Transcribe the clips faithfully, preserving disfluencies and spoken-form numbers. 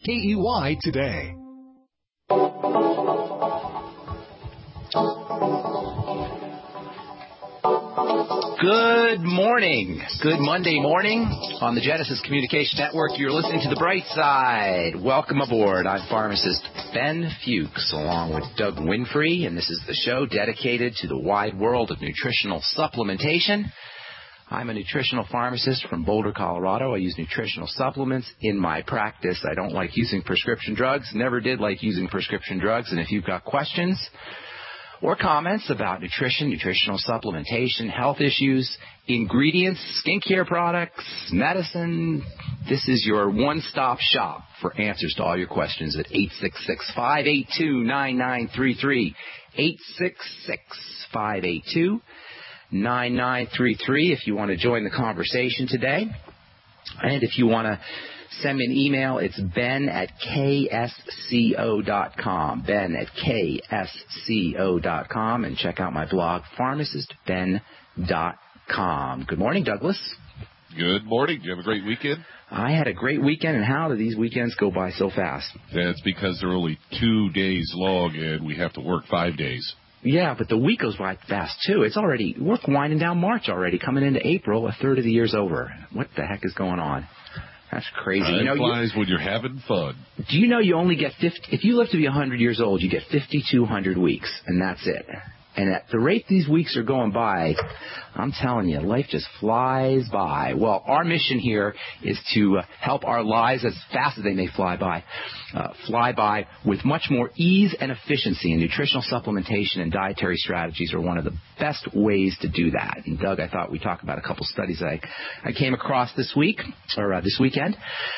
K E Y today. Good morning. Good Monday morning on the Genesis Communication Network. You're listening to The Bright Side. Welcome aboard. I'm pharmacist Ben Fuchs along with Doug Winfrey, and this is the show dedicated to the wide world of nutritional supplementation. I'm a nutritional pharmacist from Boulder, Colorado. I use nutritional supplements in my practice. I don't like using prescription drugs, never did like using prescription drugs, and if you've got questions or comments about nutrition, nutritional supplementation, health issues, ingredients, skincare products, medicine, this is your one-stop shop for answers to all your questions at eight six six, five eight two, nine nine three three, eight six six, five eight two, nine nine three three if you want to join the conversation today. And if you want to send me an email, it's ben at k s c o dot com, ben at k s c o dot com, and check out my blog, pharmacist ben dot com. Good morning, Douglas. Good morning. Did you have a great weekend? I had a great weekend, and how do these weekends go by so fast? That's because they're only two days long, and we have to work five days. Yeah, but the week goes by fast, too. It's already, we're winding down March already, coming into April, a third of the year's over. What the heck is going on? That's crazy. Time you know, flies you, when you're having fun. Do you know you only get fifty, if you live to be one hundred years old, you get fifty-two hundred weeks, and that's it. And at the rate these weeks are going by, I'm telling you, life just flies by. Well, our mission here is to uh, help our lives, as fast as they may fly by, uh, fly by with much more ease and efficiency. And nutritional supplementation and dietary strategies are one of the best ways to do that. And Doug, I thought we'd talk about a couple studies I, I came across this week, or uh, this weekend.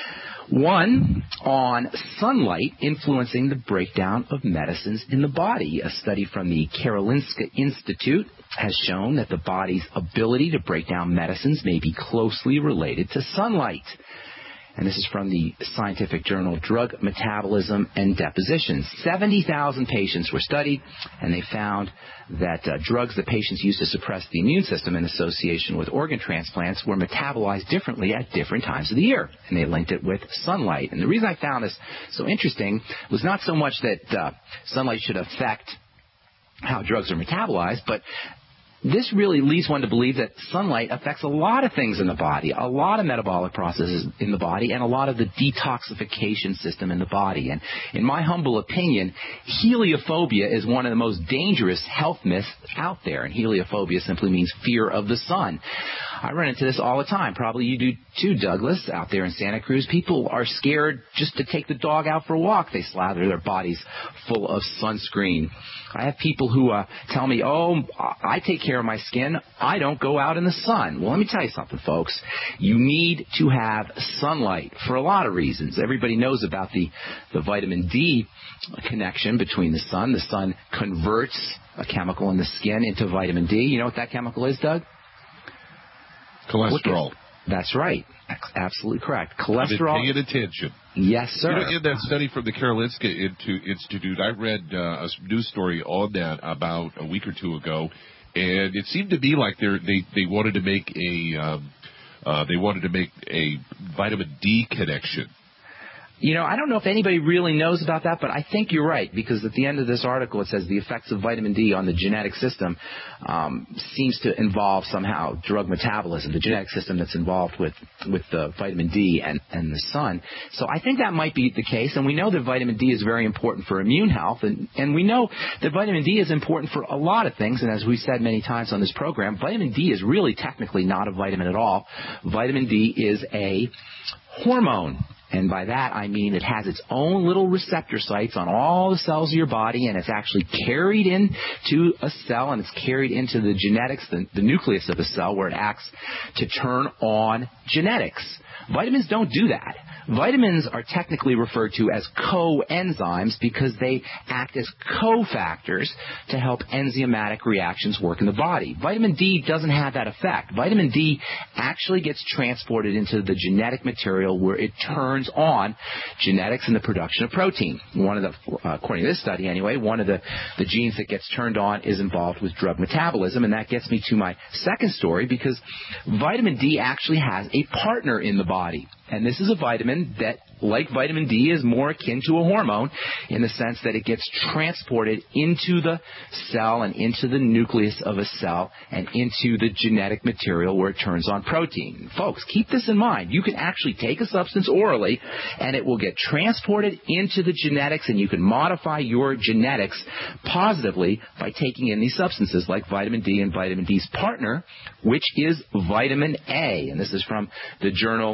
One on sunlight influencing the breakdown of medicines in the body. A study from the Karolinska Institute has shown that the body's ability to break down medicines may be closely related to sunlight. And this is from the scientific journal Drug Metabolism and Deposition. seventy thousand patients were studied, and they found that uh, drugs that patients used to suppress the immune system in association with organ transplants were metabolized differently at different times of the year. And they linked it with sunlight. And the reason I found this so interesting was not so much that uh, sunlight should affect how drugs are metabolized, but this really leads one to believe that sunlight affects a lot of things in the body, a lot of metabolic processes in the body, and a lot of the detoxification system in the body. And in my humble opinion, heliophobia is one of the most dangerous health myths out there. And heliophobia simply means fear of the sun. I run into this all the time. Probably you do too, Douglas, out there in Santa Cruz. People are scared just to take the dog out for a walk. They slather their bodies full of sunscreen. I have people who uh, tell me, oh, I take care of my skin. I don't go out in the sun. Well, let me tell you something, folks. You need to have sunlight for a lot of reasons. Everybody knows about the, the vitamin D connection between the sun. The sun converts a chemical in the skin into vitamin D. You know what that chemical is, Doug? Cholesterol. That's right. Absolutely correct. Cholesterol. I've been paying attention. Yes, sir. You know, in that study from the Karolinska Institute, I read uh, a news story on that about a week or two ago, and it seemed to be like they they they wanted to make a um, uh, they wanted to make a vitamin D connection. You know, I don't know if anybody really knows about that, but I think you're right, because at the end of this article it says the effects of vitamin D on the genetic system um, seems to involve somehow drug metabolism, the genetic system that's involved with, with the vitamin D and, and the sun. So I think that might be the case, and we know that vitamin D is very important for immune health, and, and we know that vitamin D is important for a lot of things, and as we said many times on this program, vitamin D is really technically not a vitamin at all. Vitamin D is a hormone. And by that, I mean it has its own little receptor sites on all the cells of your body, and it's actually carried into a cell, and it's carried into the genetics, the, the nucleus of the cell, where it acts to turn on genetics. Vitamins don't do that. Vitamins are technically referred to as coenzymes because they act as cofactors to help enzymatic reactions work in the body. Vitamin D doesn't have that effect. Vitamin D actually gets transported into the genetic material where it turns on genetics and the production of protein. One of the, uh, according to this study anyway, one of the, the genes that gets turned on is involved with drug metabolism, and that gets me to my second story, because vitamin D actually has a partner in the body. And this is a vitamin that like vitamin D, is more akin to a hormone in the sense that it gets transported into the cell and into the nucleus of a cell and into the genetic material where it turns on protein. Folks, keep this in mind. You can actually take a substance orally and it will get transported into the genetics, and you can modify your genetics positively by taking in these substances like vitamin D and vitamin D's partner, which is vitamin A. And this is from the journal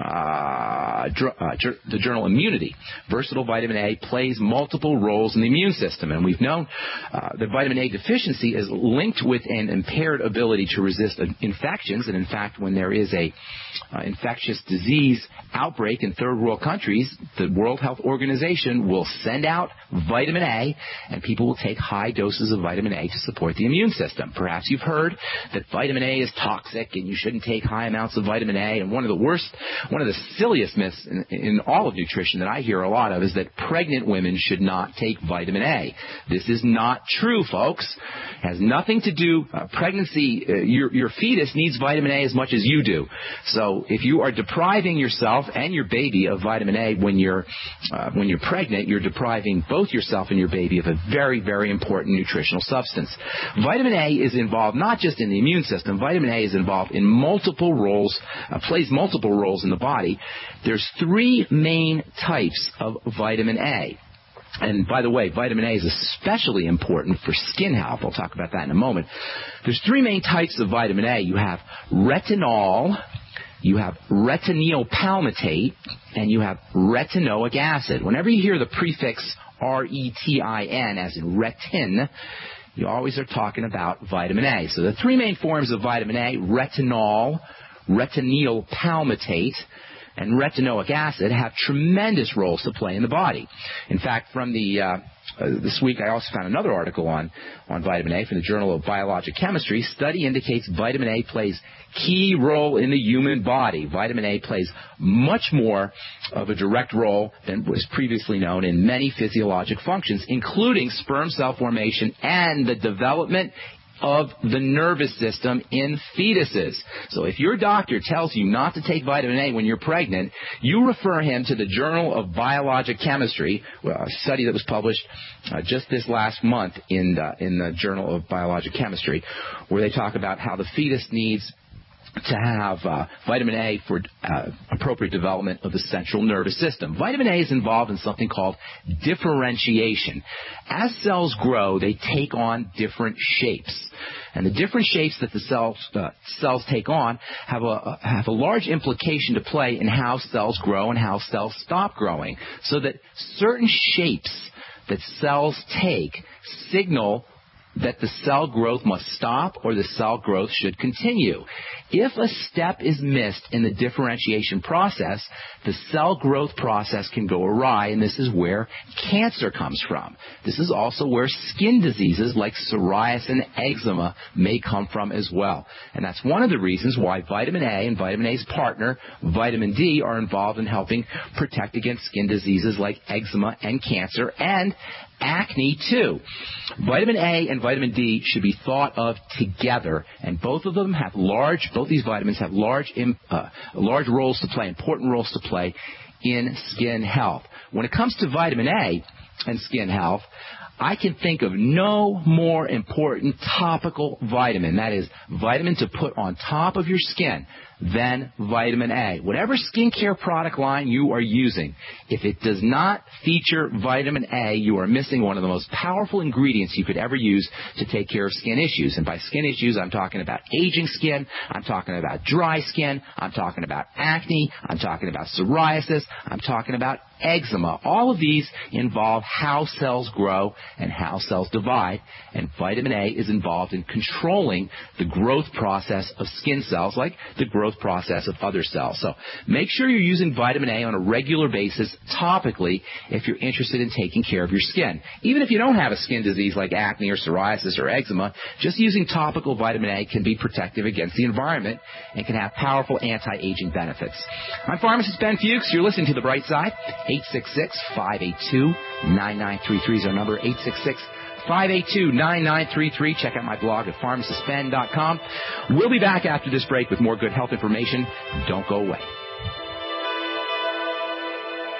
Uh, dr- uh, jur- the journal Immunity. Versatile vitamin A plays multiple roles in the immune system, and we've known uh, that vitamin A deficiency is linked with an impaired ability to resist infections. And in fact, when there is a uh, infectious disease outbreak in third world countries, the World Health Organization will send out vitamin A, and people will take high doses of vitamin A to support the immune system. Perhaps you've heard that vitamin A is toxic and you shouldn't take high amounts of vitamin A. And one of the worst One of the silliest myths in, in all of nutrition that I hear a lot of is that pregnant women should not take vitamin A. This is not true, folks. It has nothing to do, uh, pregnancy, uh, your, your fetus needs vitamin A as much as you do. So if you are depriving yourself and your baby of vitamin A when you're, uh, when you're pregnant, you're depriving both yourself and your baby of a very, very important nutritional substance. Vitamin A is involved not just in the immune system. Vitamin A is involved in multiple roles, uh, plays multiple roles in the body. There's three main types of vitamin A. And by the way, vitamin A is especially important for skin health. I'll talk about that in a moment. There's three main types of vitamin A. You have retinol, you have retinyl palmitate, and you have retinoic acid. Whenever you hear the prefix R E T I N, as in retin, you always are talking about vitamin A. So the three main forms of vitamin A, retinol, retinyl palmitate, and retinoic acid, have tremendous roles to play in the body. In fact, from the uh, uh, this week I also found another article on, on vitamin A from the Journal of Biologic Chemistry. Study indicates vitamin A plays key role in the human body. Vitamin A plays much more of a direct role than was previously known in many physiologic functions, including sperm cell formation and the development of the nervous system in fetuses. So if your doctor tells you not to take vitamin A when you're pregnant, you refer him to the Journal of Biologic Chemistry, a study that was published uh, just this last month in the, in the Journal of Biologic Chemistry, where they talk about how the fetus needs to have uh, vitamin A for uh, appropriate development of the central nervous system. Vitamin A is involved in something called differentiation. As cells grow, they take on different shapes. And the different shapes that the cells, uh, cells take on have a, have a large implication to play in how cells grow and how cells stop growing. So that certain shapes that cells take signal that the cell growth must stop or the cell growth should continue. If a step is missed in the differentiation process, the cell growth process can go awry, and this is where cancer comes from. This is also where skin diseases like psoriasis and eczema may come from as well. And that's one of the reasons why vitamin A and vitamin A's partner, vitamin D, are involved in helping protect against skin diseases like eczema and cancer, and acne too. Vitamin A and vitamin D should be thought of together, and both of them have large, both these vitamins have large, uh, large roles to play, important roles to play in skin health. When it comes to vitamin A and skin health, I can think of no more important topical vitamin, that is, vitamin to put on top of your skin, than vitamin A. Whatever skincare product line you are using, if it does not feature vitamin A, you are missing one of the most powerful ingredients you could ever use to take care of skin issues. And by skin issues, I'm talking about aging skin, I'm talking about dry skin, I'm talking about acne, I'm talking about psoriasis, I'm talking about eczema. All of these involve how cells grow and how cells divide, and vitamin A is involved in controlling the growth process of skin cells, like the growth process of other cells. So make sure you're using vitamin A on a regular basis topically if you're interested in taking care of your skin. Even if you don't have a skin disease like acne or psoriasis or eczema, just using topical vitamin A can be protective against the environment and can have powerful anti-aging benefits. I'm pharmacist Ben Fuchs. You're listening to The Bright Side. eight six six, five eight two, nine nine three three is our number, eight six six, five eight two, nine nine three three. Check out my blog at pharmacist ben dot com. We'll be back after this break with more good health information. Don't go away.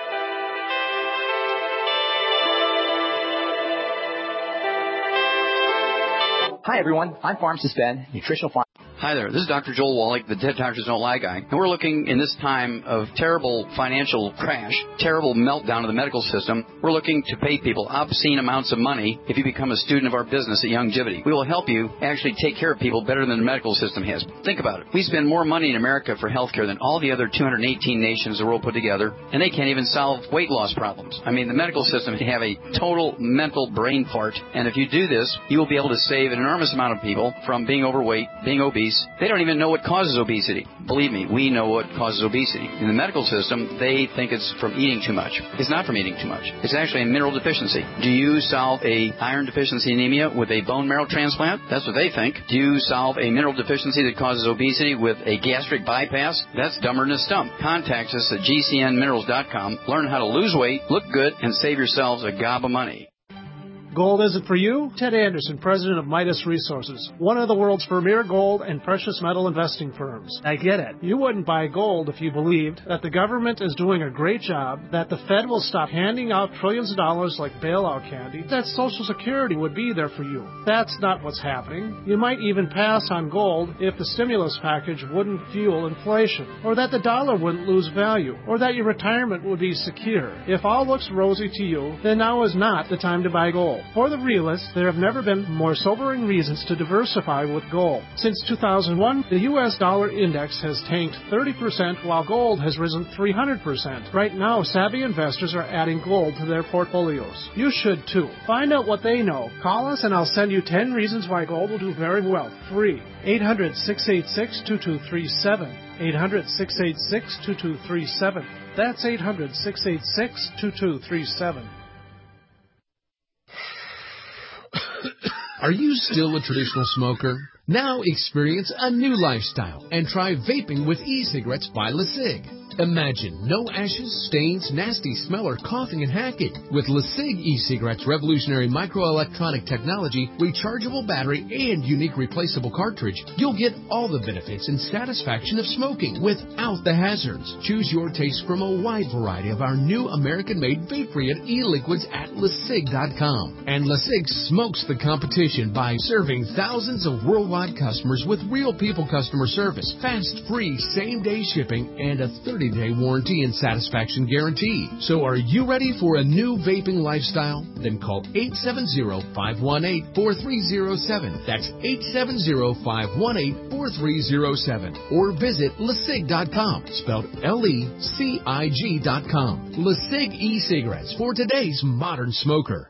Hi, everyone. I'm Pharmacist Ben, nutritional pharmacist. Hi there, this is Doctor Joel Wallach, the Dead Doctors Don't Lie guy, and we're looking in this time of terrible financial crash, terrible meltdown of the medical system. We're looking to pay people obscene amounts of money if you become a student of our business at Youngevity. We will help you actually take care of people better than the medical system has. Think about it. We spend more money in America for health care than all the other two hundred eighteen nations of the world put together, and they can't even solve weight loss problems. I mean, the medical system can have a total mental brain fart, and if you do this, you will be able to save an enormous amount of people from being overweight, being obese. They don't even know what causes obesity. Believe me, we know what causes obesity. In the medical system, they think it's from eating too much. It's not from eating too much. It's actually a mineral deficiency. Do you solve a iron deficiency anemia with a bone marrow transplant? That's what they think. Do you solve a mineral deficiency that causes obesity with a gastric bypass? That's dumber than a stump. Contact us at G C N minerals dot com. Learn how to lose weight, look good, and save yourselves a gob of money. Gold isn't for you? Ted Anderson, president of Midas Resources, one of the world's premier gold and precious metal investing firms. I get it. You wouldn't buy gold if you believed that the government is doing a great job, that the Fed will stop handing out trillions of dollars like bailout candy, that Social Security would be there for you. That's not what's happening. You might even pass on gold if the stimulus package wouldn't fuel inflation, or that the dollar wouldn't lose value, or that your retirement would be secure. If all looks rosy to you, then now is not the time to buy gold. For the realists, there have never been more sobering reasons to diversify with gold. Since two thousand one, the U S dollar index has tanked thirty percent while gold has risen three hundred percent. Right now, savvy investors are adding gold to their portfolios. You should too. Find out what they know. Call us and I'll send you ten reasons why gold will do very well. Free. eight hundred, six eight six, two two three seven. eight hundred, six eight six, two two three seven. That's eight hundred, six eight six, two two three seven. Are you still a traditional smoker? Now experience a new lifestyle and try vaping with e-cigarettes by LeSig. Imagine no ashes, stains, nasty smell, or coughing and hacking. With LeSig e-cigarettes' revolutionary microelectronic technology, rechargeable battery, and unique replaceable cartridge, you'll get all the benefits and satisfaction of smoking without the hazards. Choose your taste from a wide variety of our new American-made vape-free e-liquids at LeSig dot com. And LeSig smokes the competition by serving thousands of worldwide customers with real people customer service, fast, free, same-day shipping, and a thirty day warranty and satisfaction guarantee. So are you ready for a new vaping lifestyle? Then call eight seven zero, five one eight, four three zero seven. That's eight seven zero, five one eight, four three zero seven. Or visit LeSig dot com, spelled L E C I G dot com. LeSig e-cigarettes for today's modern smoker.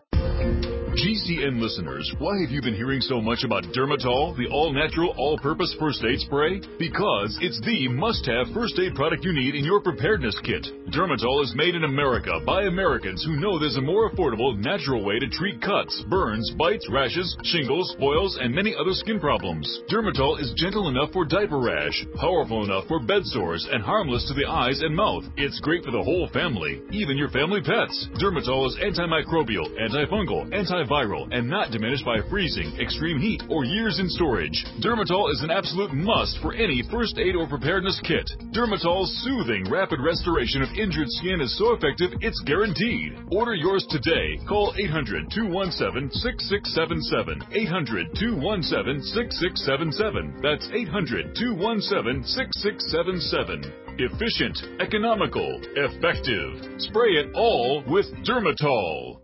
G C N listeners, why have you been hearing so much about Dermatol, the all-natural, all-purpose first aid spray? Because it's the must-have first aid product you need in your preparedness kit. Dermatol is made in America by Americans who know there's a more affordable, natural way to treat cuts, burns, bites, rashes, shingles, boils, and many other skin problems. Dermatol is gentle enough for diaper rash, powerful enough for bed sores, and harmless to the eyes and mouth. It's great for the whole family, even your family pets. Dermatol is antimicrobial, antifungal, antiviral, and not diminished by freezing, extreme heat, or years in storage. Dermatol is an absolute must for any first aid or preparedness kit. Dermatol's soothing, rapid restoration of injured skin is so effective, it's guaranteed. Order yours today. Call eight hundred, two one seven, six six seven seven. eight hundred, two one seven, six six seven seven. That's eight hundred, two one seven, six six seven seven. Efficient, economical, effective. Spray it all with Dermatol.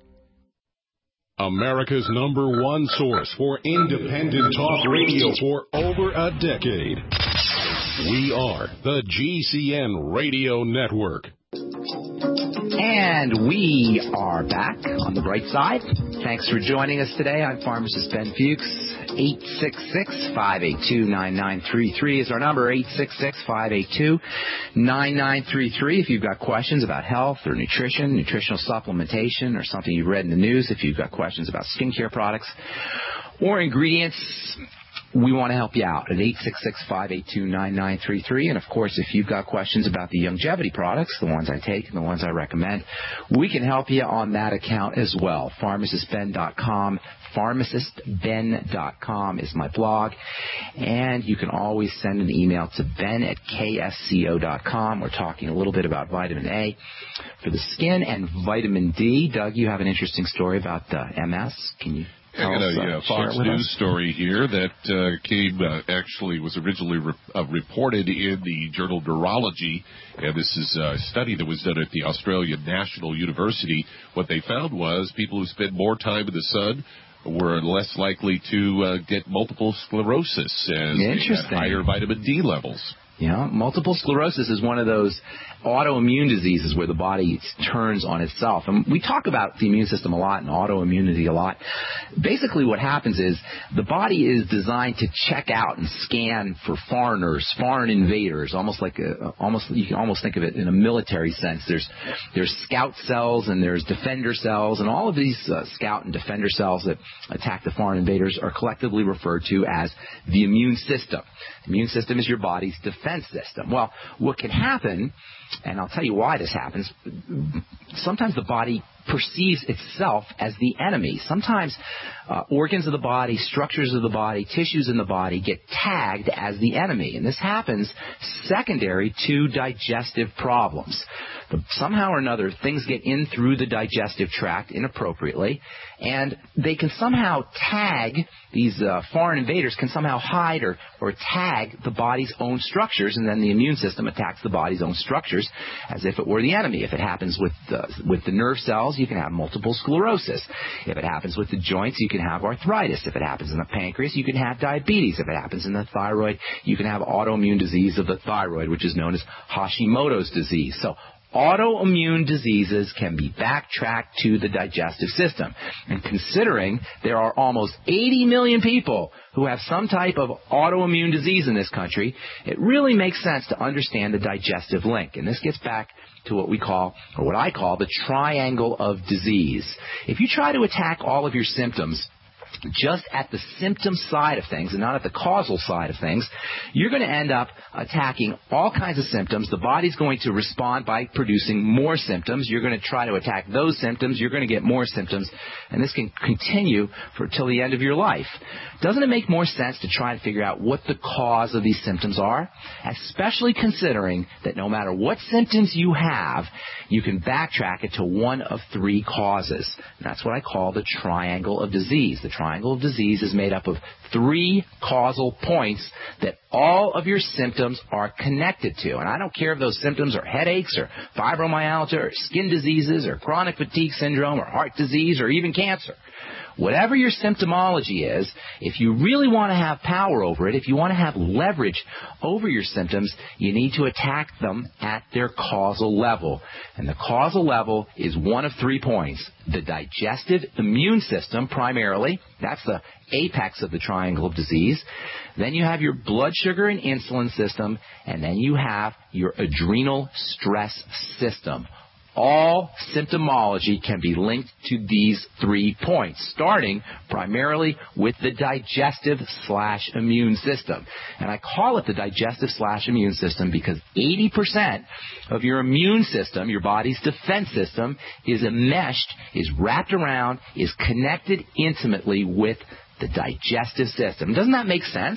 America's number one source for independent talk radio for over a decade. We are the G C N Radio Network. And we are back on the bright side. Thanks for joining us today. I'm Pharmacist Ben Fuchs. eight six six, five eight two, nine nine three three is our number, eight six six, five eight two, nine nine three three. If you've got questions about health or nutrition, nutritional supplementation, or something you've read in the news, if you've got questions about skincare products or ingredients, we want to help you out at eight six six, five eight two, nine nine three three. And, of course, if you've got questions about the Youngevity products, the ones I take and the ones I recommend, we can help you on that account as well. pharmacist ben dot com. pharmacist ben dot com is my blog. And you can always send an email to ben at k s c o dot com. We're talking a little bit about vitamin A for the skin and vitamin D. Doug, you have an interesting story about the M S. Can you... I got a uh, Fox News story here that uh, came, uh, actually was originally re- uh, reported in the journal Neurology, and this is a study that was done at the Australian National University. What they found was people who spend more time in the sun were less likely to uh, get multiple sclerosis as they had higher vitamin D levels. Yeah, multiple sclerosis is one of those autoimmune diseases where the body turns on itself. And we talk about the immune system a lot and autoimmunity a lot. Basically what happens is the body is designed to check out and scan for foreigners, foreign invaders, almost like a, almost you can almost think of it in a military sense. There's there's scout cells and there's defender cells, and all of these uh, scout and defender cells that attack the foreign invaders are collectively referred to as the immune system. The immune system is your body's defense system. Well, what can happen, and I'll tell you why this happens, sometimes the body perceives itself as the enemy. Sometimes uh, organs of the body, structures of the body, tissues in the body get tagged as the enemy. And this happens secondary to digestive problems. Somehow or another, things get in through the digestive tract inappropriately, and they can somehow tag, these uh, foreign invaders can somehow hide or, or tag the body's own structures, and then the immune system attacks the body's own structures as if it were the enemy. If it happens with the, with the nerve cells, you can have multiple sclerosis. If it happens with the joints, you can have arthritis. If it happens in the pancreas, you can have diabetes. If it happens in the thyroid, you can have autoimmune disease of the thyroid, which is known as Hashimoto's disease. So autoimmune diseases can be backtracked to the digestive system. And considering there are almost eighty million people who have some type of autoimmune disease in this country, it really makes sense to understand the digestive link. And this gets back to what we call, or what I call, the triangle of disease. If you try to attack all of your symptoms just at the symptom side of things and not at the causal side of things, you're going to end up attacking all kinds of symptoms. The body's going to respond by producing more symptoms. You're going to try to attack those symptoms. You're going to get more symptoms, and this can continue for till the end of your life. Doesn't it make more sense to try and figure out what the cause of these symptoms are, especially considering that no matter what symptoms you have, you can backtrack it to one of three causes. And that's what I call the triangle of disease. The triangle of disease is made up of three causal points that all of your symptoms are connected to. And I don't care if those symptoms are headaches or fibromyalgia or skin diseases or chronic fatigue syndrome or heart disease or even cancer. Whatever your symptomology is, if you really want to have power over it, if you want to have leverage over your symptoms, you need to attack them at their causal level. And the causal level is one of three points. The digestive immune system, primarily. That's the apex of the triangle of disease. Then you have your blood sugar and insulin system. And then you have your adrenal stress system. All symptomology can be linked to these three points, starting primarily with the digestive slash immune system. And I call it the digestive slash immune system because eighty percent of your immune system, your body's defense system, is enmeshed, is wrapped around, is connected intimately with the digestive system. Doesn't that make sense?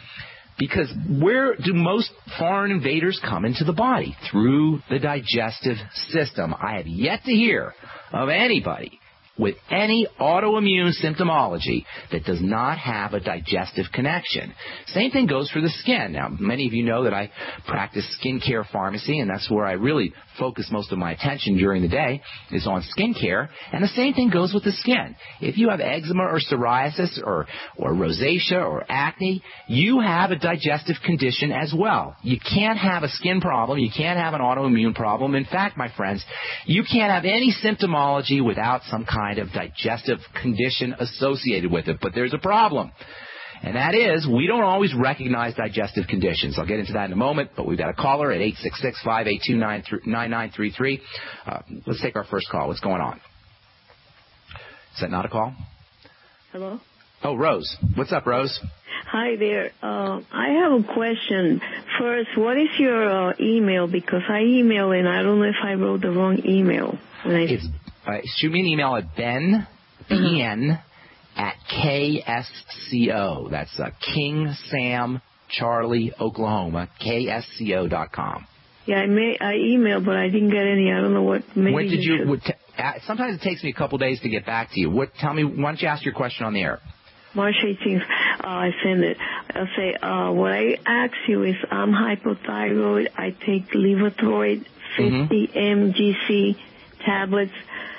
Because where do most foreign invaders come into the body? Through the digestive system. I have yet to hear of anybody with any autoimmune symptomology that does not have a digestive connection. Same thing goes for the skin. Now, many of you know that I practice skincare pharmacy, and that's where I really focus most of my attention during the day is on skincare. And the same thing goes with the skin. If you have eczema or psoriasis or, or rosacea or acne, you have a digestive condition as well. You can't have a skin problem. You can't have an autoimmune problem. In fact, my friends, you can't have any symptomology without some kind of digestive condition associated with it. But there's a problem. And that is, we don't always recognize digestive conditions. I'll get into that in a moment, but we've got a caller at eight six six, five eight two, nine nine three three. Uh, let's take our first call. What's going on? Is that not a call? Hello? Oh, Rose. What's up, Rose? Hi there. Uh, I have a question. First, what is your uh, email? Because I email and I don't know if I wrote the wrong email. When I... It's, uh, shoot me an email at Ben, B E N, at K S C O. That's uh, King Sam Charlie, Oklahoma, K S C O dot com. Yeah, I may I emailed, but I didn't get any. I don't know what. Maybe when did you? you what, t- Sometimes it takes me a couple days to get back to you. What? Tell me, why don't you ask your question on the air? March eighteenth, uh, I send it. I'll say, uh, what I ask you is, I'm hypothyroid. I take Levothyroid fifty M G C tablets.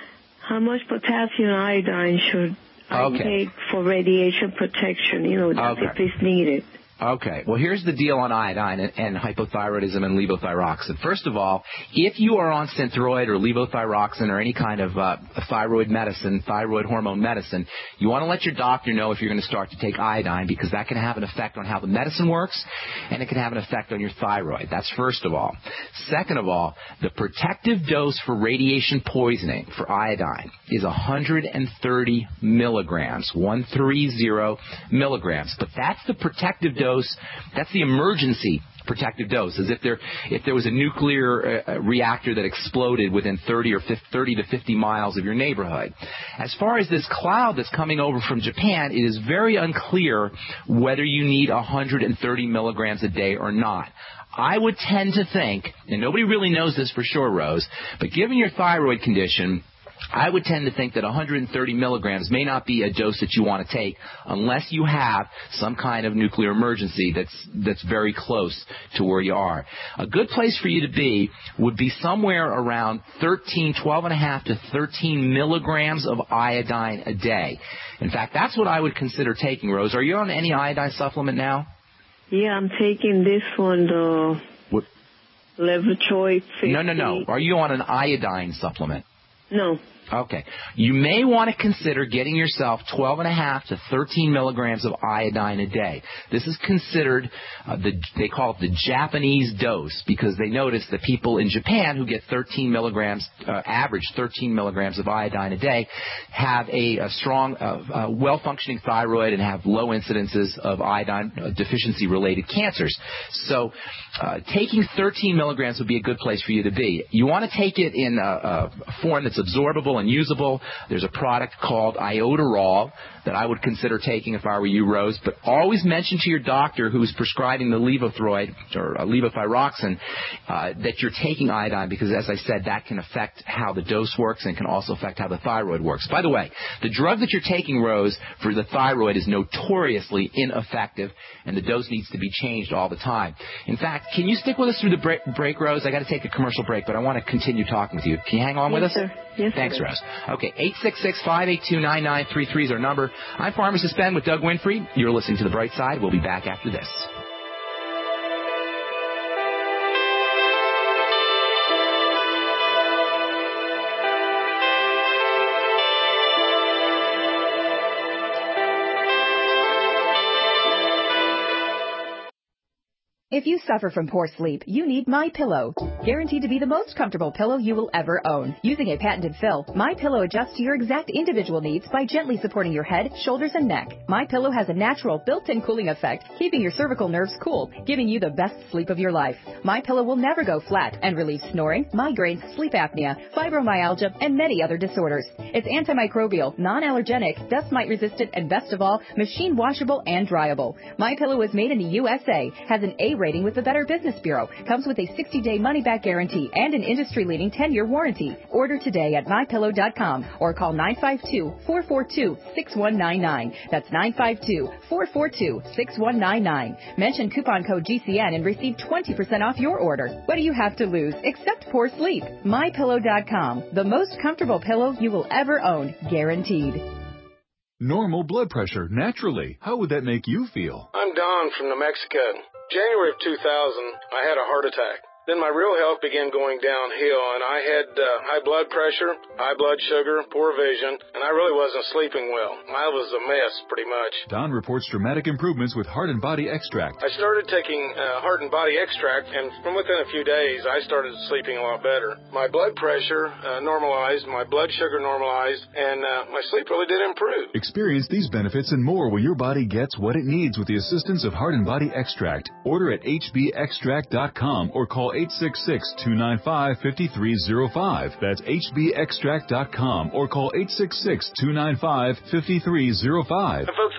How much potassium iodine should I okay. take for radiation protection? You know, okay. if it's needed. Okay. Well, here's the deal on iodine and, and hypothyroidism and levothyroxine. First of all, if you are on Synthroid or levothyroxine or any kind of uh, thyroid medicine, thyroid hormone medicine, you want to let your doctor know if you're going to start to take iodine, because that can have an effect on how the medicine works, and it can have an effect on your thyroid. That's first of all. Second of all, the protective dose for radiation poisoning for iodine is one hundred thirty milligrams, one hundred thirty milligrams. But that's the protective dose. That's the emergency protective dose, as if there if there was a nuclear uh, reactor that exploded within thirty or fifty, thirty to fifty miles of your neighborhood. As far as this cloud that's coming over from Japan, it is very unclear whether you need one hundred thirty milligrams a day or not. I would tend to think, and nobody really knows this for sure, Rose, but given your thyroid condition, I would tend to think that one hundred thirty milligrams may not be a dose that you want to take unless you have some kind of nuclear emergency that's that's very close to where you are. A good place for you to be would be somewhere around thirteen, twelve and a half to thirteen milligrams of iodine a day. In fact, that's what I would consider taking, Rose. Are you on any iodine supplement now? Yeah, I'm taking this one, the what? Levothyroid fifty. No, no, no. Are you on an iodine supplement? No. Okay. You may want to consider getting yourself twelve and a half to thirteen milligrams of iodine a day. This is considered, uh, the they call it the Japanese dose, because they notice that people in Japan who get thirteen milligrams, uh, average thirteen milligrams of iodine a day, have a, a strong, uh, uh, well-functioning thyroid and have low incidences of iodine uh, deficiency-related cancers. So uh, taking thirteen milligrams would be a good place for you to be. You want to take it in a, a form that's absorbable and usable. There's a product called Iodoral that I would consider taking if I were you, Rose. But always mention to your doctor who's prescribing the levothyroid or uh, levothyroxine uh, that you're taking iodine, because, as I said, that can affect how the dose works and can also affect how the thyroid works. By the way, the drug that you're taking, Rose, for the thyroid is notoriously ineffective, and the dose needs to be changed all the time. In fact, can you stick with us through the break, break Rose? I got to take a commercial break, but I want to continue talking with you. Can you hang on yes, with us? Sir. Yes, Thanks, sir. Rose. Okay, eight six six, five eight two, nine nine three three is our number. I'm Pharmacist Ben with Doug Winfrey. You're listening to The Bright Side. We'll be back after this. If you suffer from poor sleep, you need MyPillow. Guaranteed to be the most comfortable pillow you will ever own. Using a patented fill, MyPillow adjusts to your exact individual needs by gently supporting your head, shoulders, and neck. MyPillow has a natural built-in cooling effect, keeping your cervical nerves cool, giving you the best sleep of your life. MyPillow will never go flat and relieves snoring, migraines, sleep apnea, fibromyalgia, and many other disorders. It's antimicrobial, non-allergenic, dust mite resistant, and best of all, machine washable and dryable. MyPillow is made in the U S A, has an A rating with the Better Business Bureau, comes with a sixty-day money-back guarantee and an industry-leading ten-year warranty. Order today at my pillow dot com or call nine five two, four four two, six one nine nine. That's nine five two, four four two, six one nine nine. Mention coupon code G C N and receive twenty percent off your order. What do you have to lose except poor sleep? my pillow dot com, the most comfortable pillow you will ever own, guaranteed. Normal blood pressure, naturally. How would that make you feel? I'm Don from New Mexico. January of two thousand, I had a heart attack. Then my real health began going downhill, and I had uh, high blood pressure, high blood sugar, poor vision, and I really wasn't sleeping well. I was a mess, pretty much. Don reports dramatic improvements with Heart and Body Extract. I started taking uh, Heart and Body Extract, and from within a few days, I started sleeping a lot better. My blood pressure uh, normalized, my blood sugar normalized, and uh, my sleep really did improve. Experience these benefits and more when your body gets what it needs with the assistance of Heart and Body Extract. Order at H B extract dot com or call eight six six, two nine five, five three zero five. That's H B extract dot com or call eight six six, two nine five, five three zero five. And folks,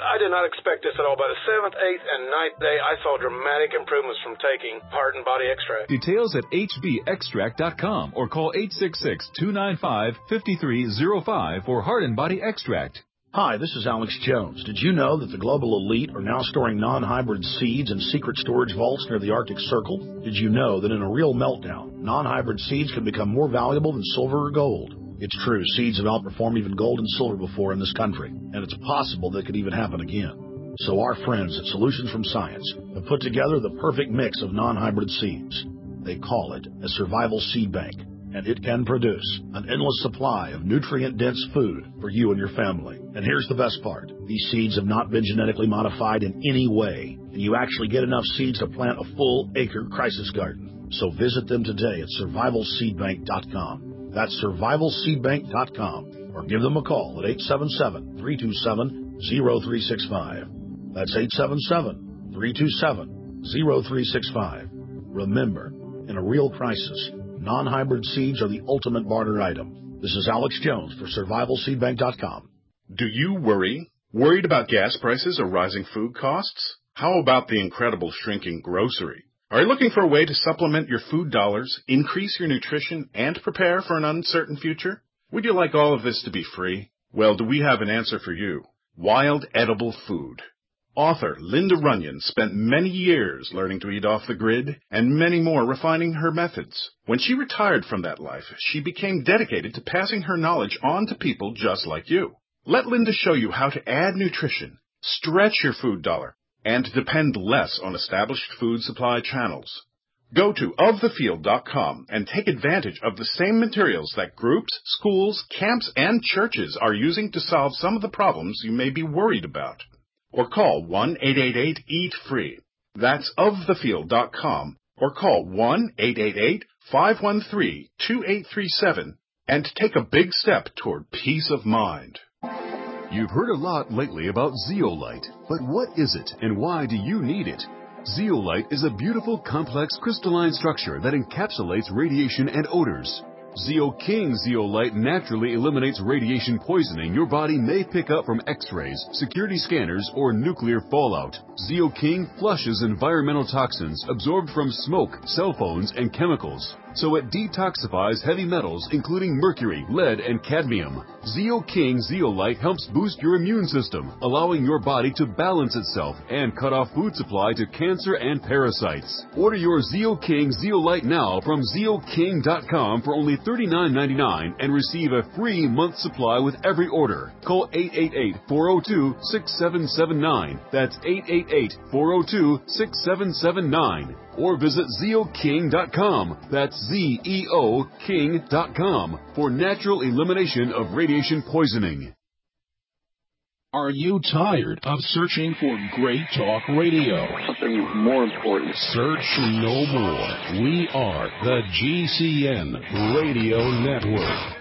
I did not expect this at all. By the seventh, eighth, and ninth day, I saw dramatic improvements from taking Heart and Body Extract. Details at h b extract dot com or call eight six six, two nine five, five three zero five for Heart and Body Extract. Hi, this is Alex Jones. Did you know that the global elite are now storing non-hybrid seeds in secret storage vaults near the Arctic Circle? Did you know that in a real meltdown, non-hybrid seeds can become more valuable than silver or gold? It's true, seeds have outperformed even gold and silver before in this country, and it's possible that could even happen again. So our friends at Solutions from Science have put together the perfect mix of non-hybrid seeds. They call it a survival seed bank, and it can produce an endless supply of nutrient-dense food for you and your family. And here's the best part. These seeds have not been genetically modified in any way, and you actually get enough seeds to plant a full acre crisis garden. So visit them today at survival seed bank dot com. That's survival seed bank dot com, or give them a call at eight seven seven, three two seven, zero three six five. That's eight seven seven, three two seven, zero three six five. Remember, in a real crisis, non-hybrid seeds are the ultimate barter item. This is Alex Jones for survival seed bank dot com. Do you worry? Worried about gas prices or rising food costs? How about the incredible shrinking grocery? Are you looking for a way to supplement your food dollars, increase your nutrition, and prepare for an uncertain future? Would you like all of this to be free? Well, do we have an answer for you? Wild Edible Food. Author Linda Runyon spent many years learning to eat off the grid and many more refining her methods. When she retired from that life, she became dedicated to passing her knowledge on to people just like you. Let Linda show you how to add nutrition, stretch your food dollar, and depend less on established food supply channels. Go to of the field dot com and take advantage of the same materials that groups, schools, camps, and churches are using to solve some of the problems you may be worried about. Or call one eight eight eight, eat free. That's of the field dot com, or call one eight eight eight, five one three, two eight three seven and take a big step toward peace of mind. You've heard a lot lately about Zeolite, but what is it and why do you need it? Zeolite is a beautiful, complex crystalline structure that encapsulates radiation and odors. ZeoKing Zeolite naturally eliminates radiation poisoning your body may pick up from X-rays, security scanners, or nuclear fallout. ZeoKing flushes environmental toxins absorbed from smoke, cell phones, and chemicals, so it detoxifies heavy metals including mercury, lead, and cadmium. ZeoKing Zeolite helps boost your immune system, allowing your body to balance itself and cut off food supply to cancer and parasites. Order your ZeoKing Zeolite now from zeo king dot com for only thirty-nine ninety-nine and receive a free month supply with every order. Call eight eight eight, four zero two, six seven seven nine. That's eight eight eight, four zero two, six seven seven nine. Or visit zeo king dot com. That's Z E O King dot com for natural elimination of radiation poisoning. Are you tired of searching for great talk radio? Something more important. Search no more. We are the G C N Radio Network.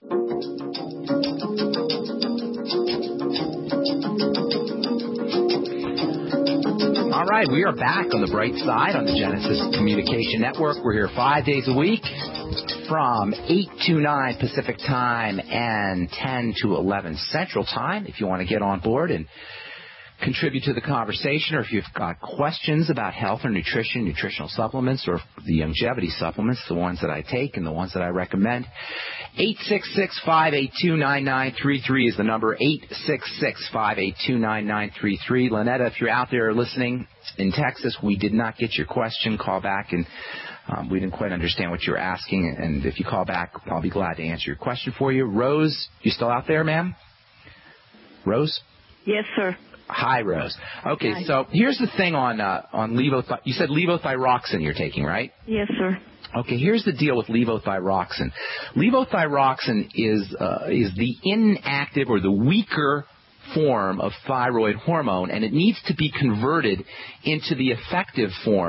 All right, we are back on the bright side on the Genesis Communication Network. We're here five days a week from eight to nine Pacific Time and ten to eleven Central Time. If you want to get on board and contribute to the conversation, or if you've got questions about health or nutrition, nutritional supplements, or the longevity supplements, the ones that I take and the ones that I recommend, eight six six, five eight two, nine nine three three is the number, eight six six, five eight two, nine nine three three. Lynetta, if you're out there listening in Texas, we did not get your question. Call back, and um, we didn't quite understand what you were asking, and if you call back, I'll be glad to answer your question for you. Rose, you still out there, ma'am? Rose? Yes, sir. Hi, Rose. Okay, Hi. So here's the thing on uh, on levothyroxine. You said levothyroxine you're taking, right? Yes, sir. Okay, here's the deal with levothyroxine. Levothyroxine is uh, is the inactive or the weaker form of thyroid hormone, and it needs to be converted into the effective form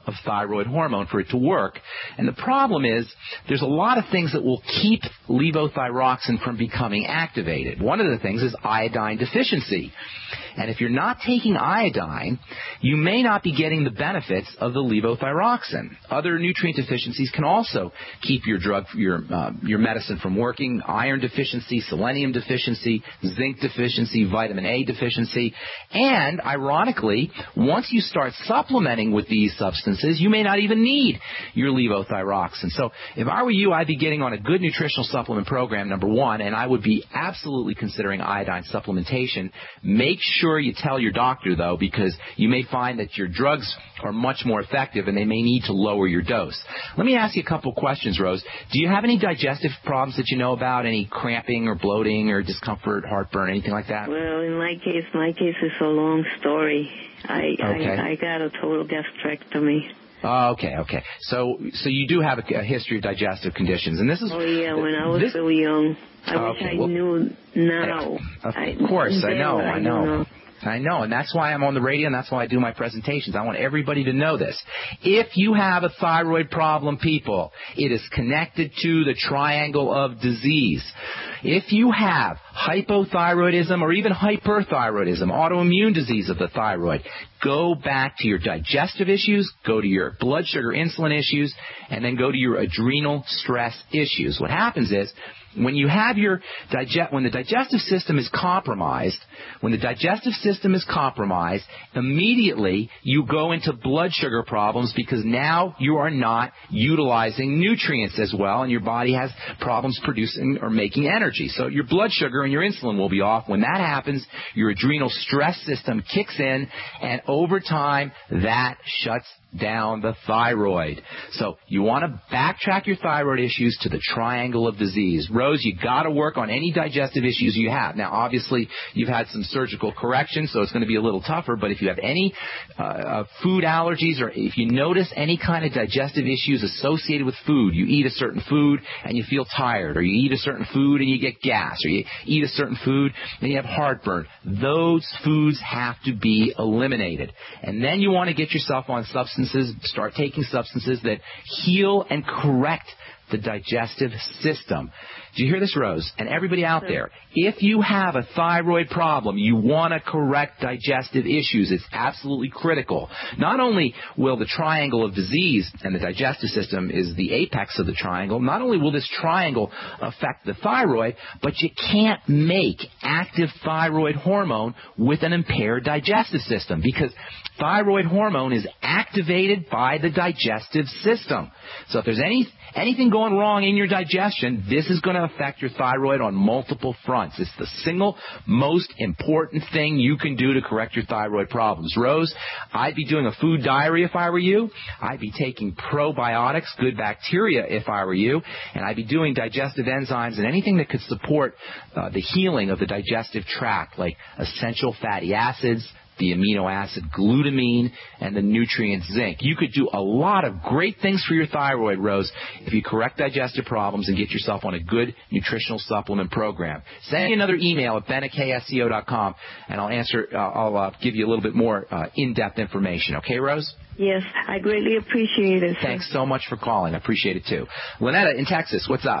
of thyroid hormone for it to work. And the problem is there's a lot of things that will keep levothyroxine from becoming activated. One of the things is iodine deficiency. And if you're not taking iodine, you may not be getting the benefits of the levothyroxine. Other nutrient deficiencies can also keep your drug, your uh, your medicine from working. Iron deficiency, selenium deficiency, zinc deficiency, vitamin A deficiency. And ironically, once you start supplementing with these substances, you may not even need your levothyroxine. So if I were you, I'd be getting on a good nutritional supplement program, number one, and I would be absolutely considering iodine supplementation. Make sure you tell your doctor, though, because you may find that your drugs are much more effective and they may need to lower your dose. Let me ask you a couple questions, Rose. Do you have any digestive problems that you know about? Any cramping or bloating or discomfort, heartburn, anything like that? Well, in my case, my case is a long story. I okay. I, I got a total gastrectomy. Oh, okay, okay. So, so you do have a, a history of digestive conditions, and this is. Oh yeah, when I was this, so young, I oh, wish okay, I well, knew now. Of I, course, I know, I I know. know. I know, and that's why I'm on the radio, and that's why I do my presentations. I want everybody to know this. If you have a thyroid problem, people, it is connected to the triangle of disease. If you have hypothyroidism or even hyperthyroidism, autoimmune disease of the thyroid, go back to your digestive issues, go to your blood sugar insulin issues, and then go to your adrenal stress issues. What happens is, when you have your digest, when the digestive system is compromised, when the digestive system is compromised, immediately you go into blood sugar problems because now you are not utilizing nutrients as well, and your body has problems producing or making energy. So your blood sugar and your insulin will be off. When that happens, your adrenal stress system kicks in, and over time, that shuts down the thyroid. So you want to backtrack your thyroid issues to the triangle of disease. Rose, you got to work on any digestive issues you have. Now, obviously, you've had some surgical correction, so it's going to be a little tougher, but if you have any uh, uh, food allergies, or if you notice any kind of digestive issues associated with food, you eat a certain food and you feel tired, or you eat a certain food and you get gas, or you eat a certain food and you have heartburn, those foods have to be eliminated. And then you want to get yourself on substances Start taking substances that heal and correct the digestive system. Do you hear this, Rose? And everybody out there, if you have a thyroid problem, you want to correct digestive issues. It's absolutely critical. Not only will the triangle of disease, and the digestive system is the apex of the triangle, not only will this triangle affect the thyroid, but you can't make active thyroid hormone with an impaired digestive system, because thyroid hormone is activated by the digestive system. So if there's any anything going wrong in your digestion, this is going to affect your thyroid on multiple fronts. It's the single most important thing you can do to correct your thyroid problems. Rose, I'd be doing a food diary if I were you. I'd be taking probiotics, good bacteria if I were you. And I'd be doing digestive enzymes and anything that could support uh, the healing of the digestive tract, like essential fatty acids, the amino acid glutamine, and the nutrient zinc. You could do a lot of great things for your thyroid, Rose, if you correct digestive problems and get yourself on a good nutritional supplement program. Send me another email at ben at k s c o dot com, and I'll answer. Uh, I'll uh, give you a little bit more uh, in-depth information. Okay, Rose? Yes, I greatly appreciate it. Thanks so much for calling. I appreciate it too. Lynetta in Texas, what's up?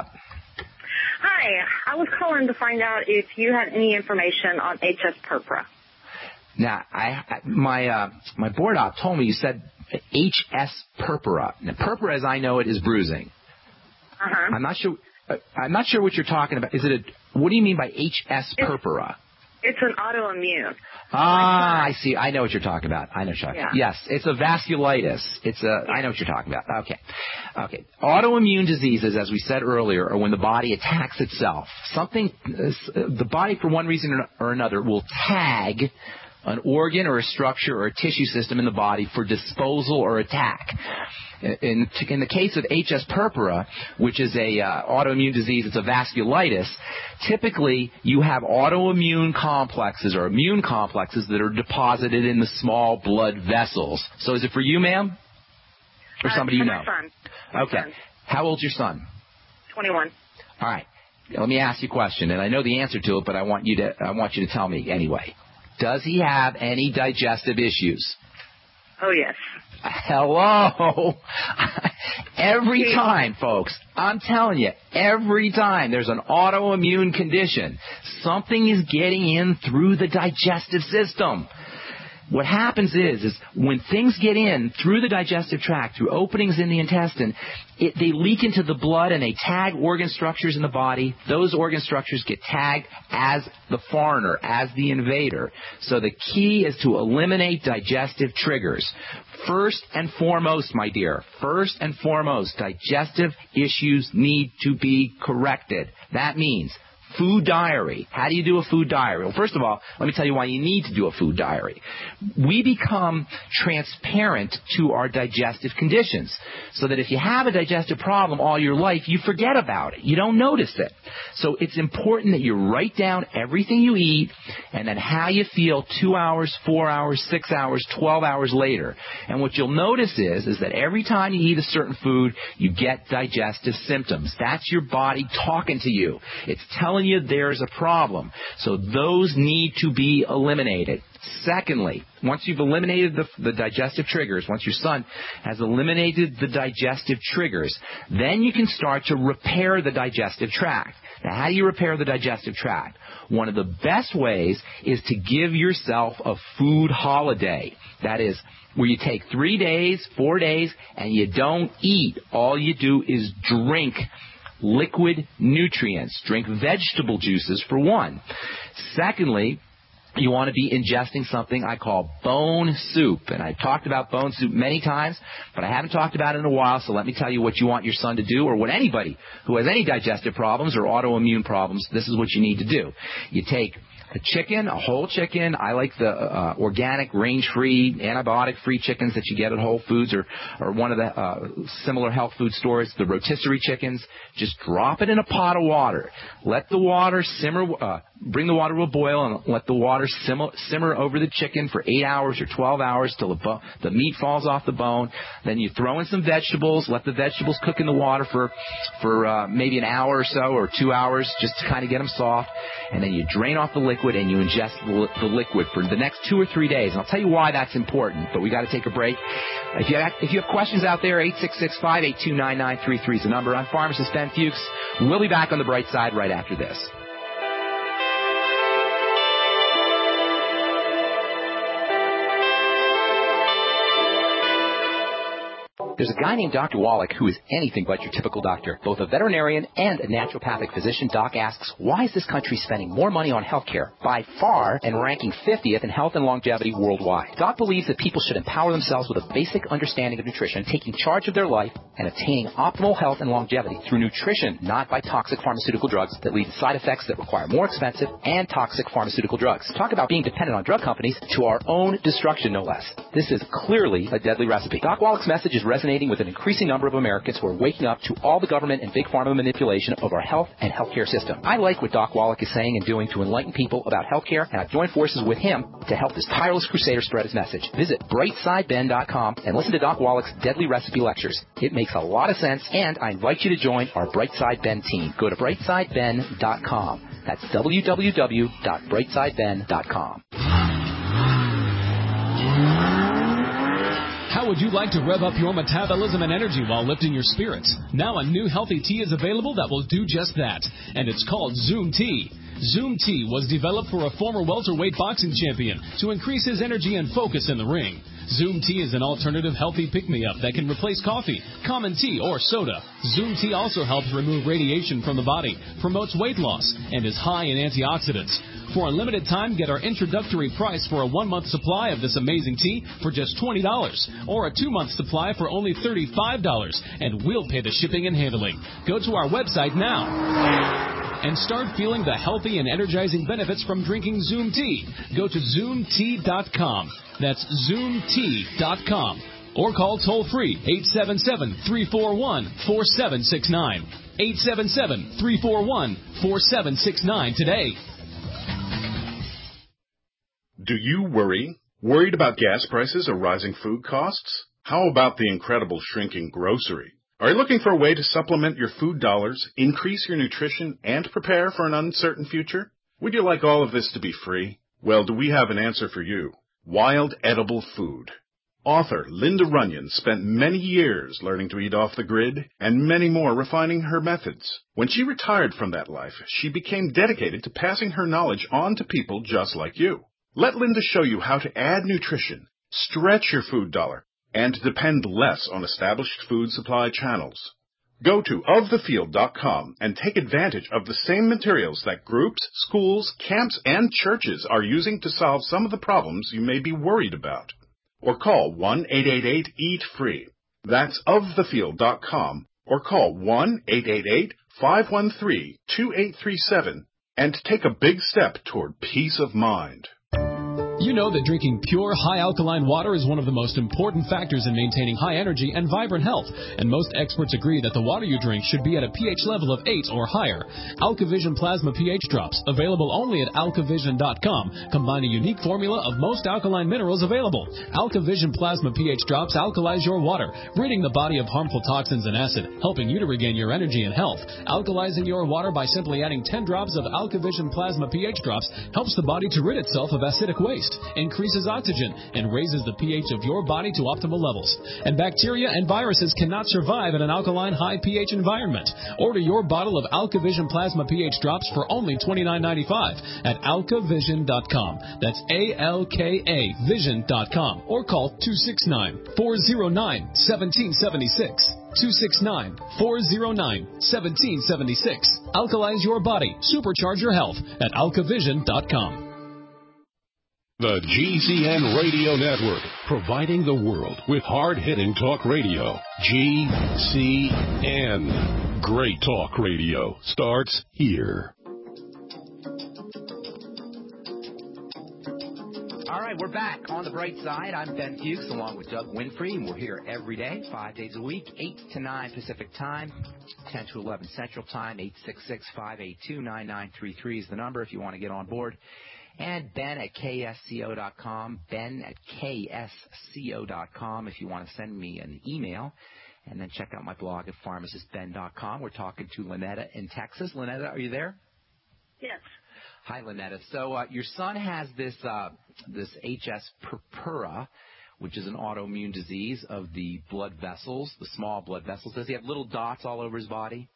Hi, I was calling to find out if you had any information on H S purpura. Now, I, my uh, my board op told me you said H S purpura. Now, purpura, as I know it, is bruising. Uh-huh. I'm not sure. Uh, I'm not sure what you're talking about. Is it a? What do you mean by H S purpura? It's an autoimmune. Ah, I see. I know what you're talking about. I know what you're talking about. Yeah. Yes, it's a vasculitis. It's a. I know what you're talking about. Okay, okay. Autoimmune diseases, as we said earlier, are when the body attacks itself. Something, uh, the body, for one reason or another, will tag an organ or a structure or a tissue system in the body for disposal or attack. In, in the case of H S purpura, which is a uh, autoimmune disease, it's a vasculitis, typically you have autoimmune complexes or immune complexes that are deposited in the small blood vessels. So is it for you, ma'am? Or somebody uh, you know? My son. My okay. son. How old's your son? twenty-one. All right. Let me ask you a question, and I know the answer to it, but I want you to I want you to tell me anyway. Does he have any digestive issues? Oh, yes. Hello. Every time, folks, I'm telling you, every time there's an autoimmune condition, something is getting in through the digestive system. What happens is, is when things get in through the digestive tract, through openings in the intestine, it, they leak into the blood and they tag organ structures in the body. Those organ structures get tagged as the foreigner, as the invader. So the key is to eliminate digestive triggers. First and foremost, my dear, first and foremost, digestive issues need to be corrected. That means food diary. How do you do a food diary? Well, first of all, let me tell you why you need to do a food diary. We become transparent to our digestive conditions so that if you have a digestive problem all your life, you forget about it. You don't notice it. So it's important that you write down everything you eat and then how you feel two hours, four hours, six hours, twelve hours later. And what you'll notice is, is that every time you eat a certain food, you get digestive symptoms. That's your body talking to you. It's telling you there's a problem. So those need to be eliminated. Secondly, once you've eliminated the, the digestive triggers, once your son has eliminated the digestive triggers, then you can start to repair the digestive tract. Now, how do you repair the digestive tract? One of the best ways is to give yourself a food holiday. That is, where you take three days, four days, and you don't eat. All you do is drink liquid nutrients. Drink vegetable juices, for one. Secondly, you want to be ingesting something I call bone soup. And I've talked about bone soup many times, but I haven't talked about it in a while, so let me tell you what you want your son to do, or what anybody who has any digestive problems or autoimmune problems, this is what you need to do. You take a chicken, a whole chicken. I like the uh, organic, range-free, antibiotic-free chickens that you get at Whole Foods or, or one of the uh, similar health food stores, the rotisserie chickens. Just drop it in a pot of water. Let the water simmer, uh, bring the water to a boil and let the water simmer, simmer over the chicken for eight hours or twelve hours till the, bo- the meat falls off the bone. Then you throw in some vegetables. Let the vegetables cook in the water for, for uh, maybe an hour or so or two hours just to kind of get them soft. And then you drain off the liquid. And you ingest the liquid for the next two or three days. And I'll tell you why that's important, but we got to take a break. If you have, if you have questions out there, eight six six, five eight two, nine nine three three is the number. I'm pharmacist Ben Fuchs. We'll be back on the bright side right after this. There's a guy named Doctor Wallach who is anything but your typical doctor. Both a veterinarian and a naturopathic physician, Doc asks, why is this country spending more money on health care by far and ranking fiftieth in health and longevity worldwide? Doc believes that people should empower themselves with a basic understanding of nutrition, taking charge of their life, and attaining optimal health and longevity through nutrition, not by toxic pharmaceutical drugs that lead to side effects that require more expensive and toxic pharmaceutical drugs. Talk about being dependent on drug companies to our own destruction, no less. This is clearly a deadly recipe. Doc Wallach's message is resonating with an increasing number of Americans who are waking up to all the government and big pharma manipulation of our health and healthcare system. I like what Doc Wallach is saying and doing to enlighten people about healthcare, and I've joined forces with him to help this tireless crusader spread his message. Visit bright side ben dot com and listen to Doc Wallach's Deadly Recipe Lectures. It makes a lot of sense, and I invite you to join our Brightside Ben team. Go to bright side ben dot com. That's w w w dot bright side ben dot com. How would you like to rev up your metabolism and energy while lifting your spirits? Now a new healthy tea is available that will do just that, and it's called Zoom Tea. Zoom Tea was developed for a former welterweight boxing champion to increase his energy and focus in the ring. Zoom Tea is an alternative healthy pick-me-up that can replace coffee, common tea, or soda. Zoom Tea also helps remove radiation from the body, promotes weight loss, and is high in antioxidants. For a limited time, get our introductory price for a one-month supply of this amazing tea for just twenty dollars, or a two-month supply for only thirty-five dollars, and we'll pay the shipping and handling. Go to our website now and start feeling the healthy and energizing benefits from drinking Zoom Tea. Go to zoom tea dot com. That's zoom tea dot com. Or call toll-free eight seven seven, three four one, four seven six nine. eight seven seven, three four one, four seven six nine today. Do you worry? Worried about gas prices or rising food costs? How about the incredible shrinking grocery? Are you looking for a way to supplement your food dollars, increase your nutrition, and prepare for an uncertain future? Would you like all of this to be free? Well, do we have an answer for you? Wild edible food. Author Linda Runyon spent many years learning to eat off the grid and many more refining her methods. When she retired from that life, she became dedicated to passing her knowledge on to people just like you. Let Linda show you how to add nutrition, stretch your food dollar, and depend less on established food supply channels. Go to of the field dot com and take advantage of the same materials that groups, schools, camps, and churches are using to solve some of the problems you may be worried about. Or call one eight eight eight eat free. That's of the field dot com or call one eight eight eight five one three two eight three seven and take a big step toward peace of mind. You know that drinking pure, high-alkaline water is one of the most important factors in maintaining high energy and vibrant health, and most experts agree that the water you drink should be at a pH level of eight or higher. AlkaVision Plasma pH Drops, available only at alkavision dot com, combine a unique formula of most alkaline minerals available. AlkaVision Plasma pH Drops alkalize your water, ridding the body of harmful toxins and acid, helping you to regain your energy and health. Alkalizing your water by simply adding ten drops of AlkaVision Plasma pH Drops helps the body to rid itself of acidic waste, increases oxygen, and raises the pH of your body to optimal levels. And bacteria and viruses cannot survive in an alkaline high pH environment. Order your bottle of AlkaVision Plasma pH Drops for only twenty-nine ninety-five at alkavision dot com. That's A L K A vision dot com. Or call two six nine, four zero nine, one seven seven six. two six nine, four zero nine, one seven seven six. Alkalize your body. Supercharge your health at alkavision dot com. The G C N Radio Network, providing the world with hard-hitting talk radio. G C N. Great talk radio starts here. All right, we're back on the bright side. I'm Ben Fuchs along with Doug Winfrey, and we're here every day, five days a week, eight to nine Pacific Time, ten to eleven Central Time. Eight six six, five eight two, nine nine three three is the number if you want to get on board. And Ben at K S C O dot com, Ben at K S C O dot com if you want to send me an email. And then check out my blog at pharmacist ben dot com. We're talking to Lynetta in Texas. Lynetta, are you there? Yes. Hi, Lynetta. So uh, your son has this uh, this H S purpura, which is an autoimmune disease of the blood vessels, the small blood vessels. Does he have little dots all over his body?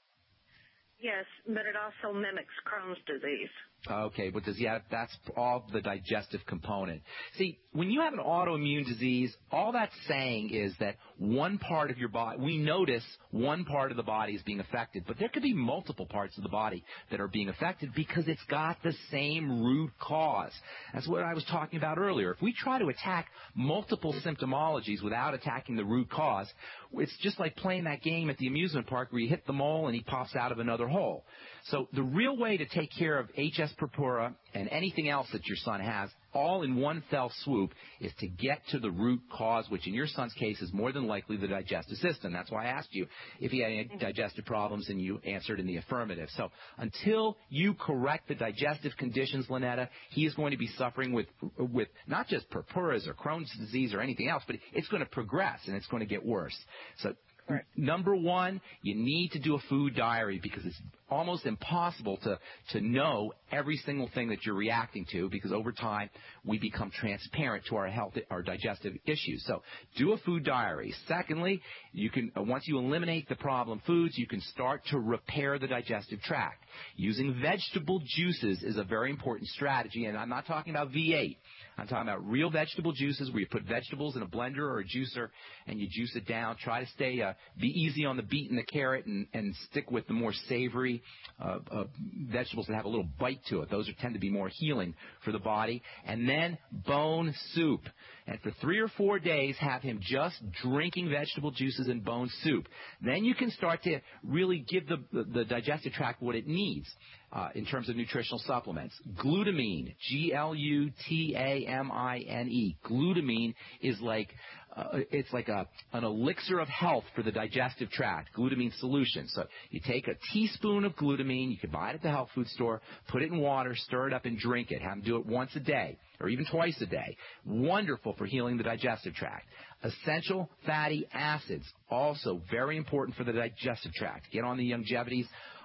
Yes, but it also mimics Crohn's disease. Okay, but does he have, that's all the digestive component. See, when you have an autoimmune disease, all that's saying is that one part of your body, we notice one part of the body is being affected, but there could be multiple parts of the body that are being affected because it's got the same root cause. That's what I was talking about earlier. If we try to attack multiple symptomologies without attacking the root cause, it's just like playing that game at the amusement park where you hit the mole and he pops out of another hole. So the real way to take care of H S purpura and anything else that your son has all in one fell swoop is to get to the root cause, which in your son's case is more than likely the digestive system. That's why I asked you if he had any digestive problems, and you answered in the affirmative. So until you correct the digestive conditions, Lynetta, he is going to be suffering with with not just purpuras or Crohn's disease or anything else, but it's going to progress and it's going to get worse. So Right. Number one, you need to do a food diary because it's almost impossible to, to know every single thing that you're reacting to because over time we become transparent to our health, our digestive issues. So do a food diary. Secondly, you can once you eliminate the problem foods, you can start to repair the digestive tract. Using vegetable juices is a very important strategy, and I'm not talking about V eight. I'm talking about real vegetable juices where you put vegetables in a blender or a juicer and you juice it down. Try to stay, uh, be easy on the beet and the carrot and, and stick with the more savory uh, uh, vegetables that have a little bite to it. Those are, tend to be more healing for the body. And then bone soup. And for three or four days, have him just drinking vegetable juices and bone soup. Then you can start to really give the, the, the digestive tract what it needs. Uh, in terms of nutritional supplements. Glutamine, G L U T A M I N E. Glutamine is like, uh, it's like a, an elixir of health for the digestive tract, glutamine solution. So you take a teaspoon of glutamine, you can buy it at the health food store, put it in water, stir it up and drink it. Have them do it once a day or even twice a day. Wonderful for healing the digestive tract. Essential fatty acids, also very important for the digestive tract. Get on the longevities.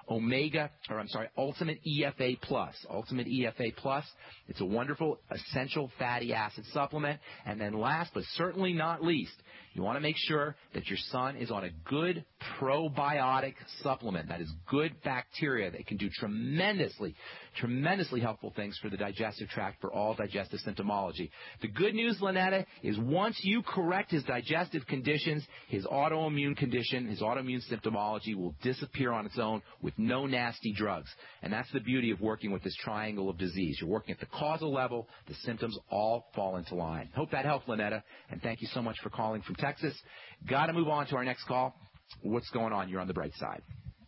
Omega, or I'm sorry, Ultimate E F A Plus. Ultimate E F A Plus. It's a wonderful essential fatty acid supplement. And then last but certainly not least, you want to make sure that your son is on a good probiotic supplement. That is good bacteria that can do tremendously, tremendously helpful things for the digestive tract, for all digestive symptomology. The good news, Lynetta, is once you correct his digestive conditions, his autoimmune condition, his autoimmune symptomology will disappear on its own with no nasty drugs. And that's the beauty of working with this triangle of disease. You're working at the causal level. The symptoms all fall into line. Hope that helped, Lynetta, and thank you so much for calling from Texas. Got to move on to our next call. What's going on? You're on the bright side.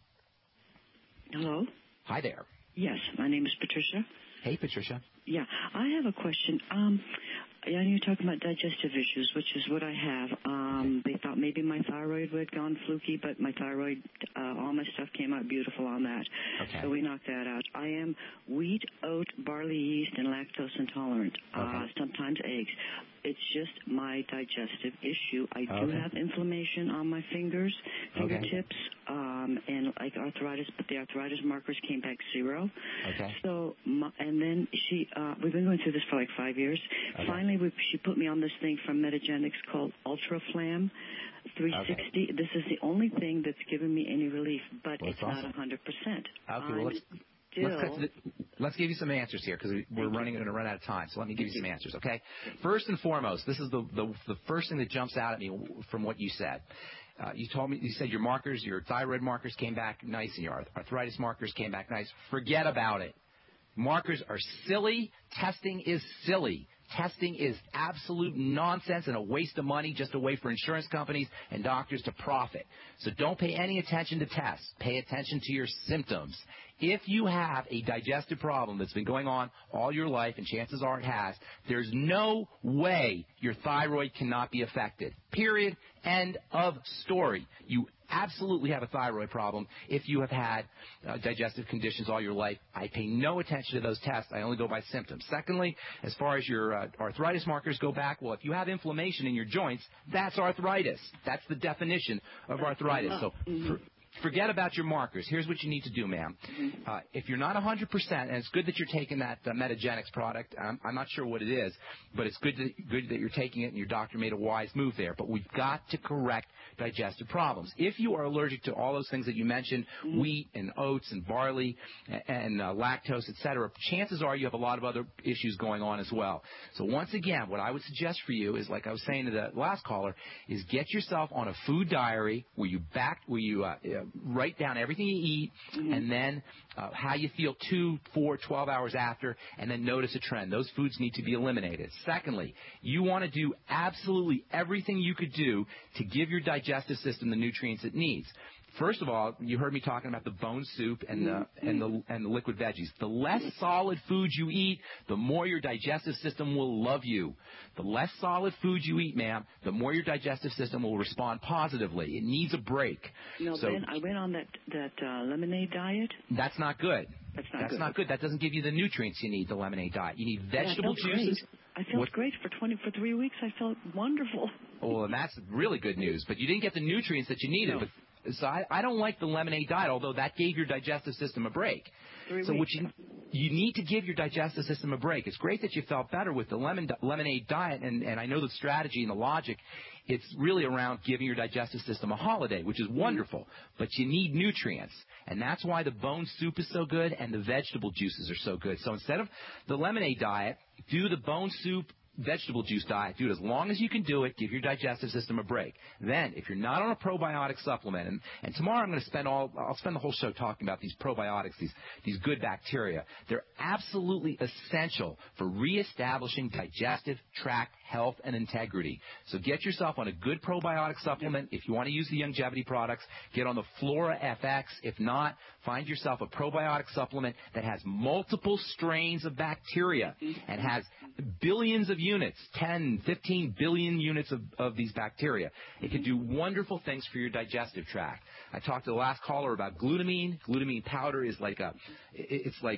Hello? Hi there. Yes, my name is Patricia. Hey, Patricia. Yeah, I have a question. Um, I know you're talking about digestive issues, which is what I have. Um, they thought maybe my thyroid had gone fluky, but my thyroid, uh, all my stuff came out beautiful on that. Okay. So we knocked that out. I am wheat, oat, barley yeast, and lactose intolerant. Okay. Uh, sometimes eggs. It's just my digestive issue. I do okay. have inflammation on my fingers, fingertips, okay. um, and like arthritis, but the arthritis markers came back zero. Okay. So, my, and then she, uh, we've been going through this for like five years. Okay. Finally, we, she put me on this thing from Metagenics called Ultraflam three sixty. Okay. This is the only thing that's given me any relief, but well, it's awesome. Not one hundred percent. Okay, well, let's... Still. Let's, the, let's give you some answers here because we're running going to run out of time. So let me give you some answers, okay? First and foremost, this is the the, the first thing that jumps out at me from what you said. Uh, you told me you said your markers, your thyroid markers came back nice, and your arthritis markers came back nice. Forget about it. Markers are silly. Testing is silly. Testing is absolute nonsense and a waste of money, just a way for insurance companies and doctors to profit. So don't pay any attention to tests. Pay attention to your symptoms. If you have a digestive problem that's been going on all your life, and chances are it has, there's no way your thyroid cannot be affected. Period. End of story. You absolutely have a thyroid problem if you have had uh, digestive conditions all your life. I pay no attention to those tests. I only go by symptoms. Secondly, as far as your uh, arthritis markers go back, well, if you have inflammation in your joints, that's arthritis. That's the definition of arthritis. So for, forget about your markers. Here's what you need to do, ma'am. Uh, if you're not one hundred percent, and it's good that you're taking that uh, Metagenics product. I'm, I'm not sure what it is, but it's good, to, good that you're taking it, and your doctor made a wise move there. But we've got to correct digestive problems. If you are allergic to all those things that you mentioned, wheat and oats and barley and, and uh, lactose, et cetera, chances are you have a lot of other issues going on as well. So once again, what I would suggest for you is, like I was saying to the last caller, is get yourself on a food diary where you back, where you uh, write down everything you eat, mm-hmm. and then uh, how you feel two, four, twelve hours after, and then notice a trend. Those foods need to be eliminated. Secondly, you want to do absolutely everything you could do to give your digestive system the nutrients it needs. First of all, you heard me talking about the bone soup and the and the and the liquid veggies. The less solid foods you eat, the more your digestive system will love you. The less solid foods you eat, ma'am, the more your digestive system will respond positively. It needs a break. No, so, Ben, I went on that that uh, lemonade diet. That's not good. That's not That's good. not good. That doesn't give you the nutrients you need. The lemonade diet. You need vegetable yeah, I felt juices. Great. I felt what? great for twenty for three weeks. I felt wonderful. Well, and that's really good news. But you didn't get the nutrients that you needed. No. But, So I, I don't like the lemonade diet, although that gave your digestive system a break. Three so weeks. what you, you need to give your digestive system a break. It's great that you felt better with the lemon lemonade diet, and, and I know the strategy and the logic. It's really around giving your digestive system a holiday, which is wonderful. But you need nutrients, and that's why the bone soup is so good and the vegetable juices are so good. So instead of the lemonade diet, do the bone soup, vegetable juice diet. Do it as long as you can do it. Give your digestive system a break. Then, if you're not on a probiotic supplement, and, and tomorrow I'm going to spend all, I'll spend the whole show talking about these probiotics, these, these good bacteria. They're absolutely essential for reestablishing digestive tract health and integrity. So get yourself on a good probiotic supplement. If you want to use the longevity products, get on the Flora F X. If not, find yourself a probiotic supplement that has multiple strains of bacteria and has billions of units, ten, fifteen billion units of, of these bacteria. It can do wonderful things for your digestive tract. I talked to the last caller about glutamine. Glutamine powder is like a, it's like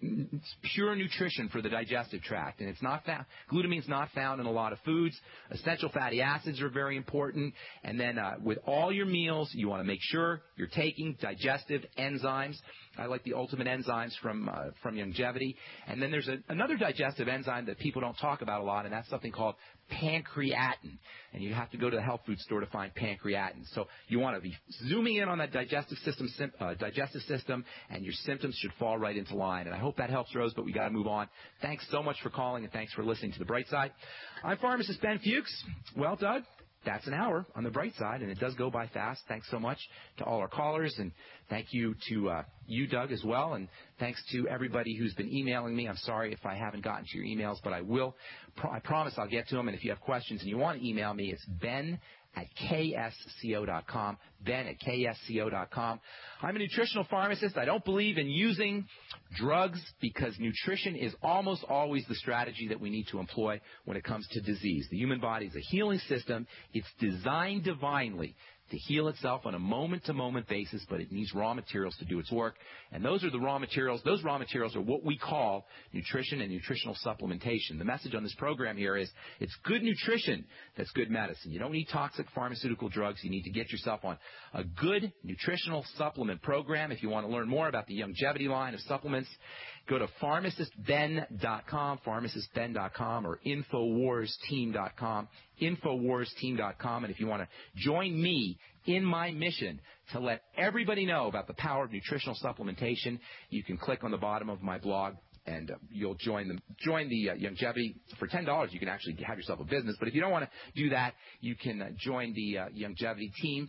it's pure nutrition for the digestive tract, and it's not found. Glutamine's not found in a lot of foods. Essential fatty acids are very important, and then uh, with all your meals, you want to make sure you're taking digestive enzymes. I like the Ultimate Enzymes from uh, from Youngevity, and then there's a, another digestive enzyme that people don't talk about a lot, and that's something called pancreatin, and you have to go to the health food store to find pancreatin. So you want to be zooming in on that digestive system, uh, digestive system, and your symptoms should fall right into line. And I hope that helps, Rose, but we got to move on. Thanks so much for calling, and thanks for listening to The Bright Side. I'm pharmacist Ben Fuchs. Well, Doug, that's an hour on The Bright Side, and it does go by fast. Thanks so much to all our callers, and thank you to uh, you, Doug, as well, and thanks to everybody who's been emailing me. I'm sorry if I haven't gotten to your emails, but I will. Pro- I promise I'll get to them, and if you have questions and you want to email me, it's Ben at K S C O dot com, Ben at K S C O dot com. I'm a nutritional pharmacist. I don't believe in using drugs because nutrition is almost always the strategy that we need to employ when it comes to disease. The human body is a healing system. It's designed divinely to heal itself on a moment-to-moment basis, but it needs raw materials to do its work. And those are the raw materials. Those raw materials are what we call nutrition and nutritional supplementation. The message on this program here is it's good nutrition that's good medicine. You don't need toxic pharmaceutical drugs. You need to get yourself on a good nutritional supplement program. If you want to learn more about the Youngevity line of supplements, go to pharmacist ben dot com, pharmacist ben dot com, or infowars team dot com, infowars team dot com. And if you want to join me in my mission to let everybody know about the power of nutritional supplementation, you can click on the bottom of my blog, and uh, you'll join the join the uh, Youngevity. For ten dollars, you can actually have yourself a business. But if you don't want to do that, you can uh, join the uh, Youngevity team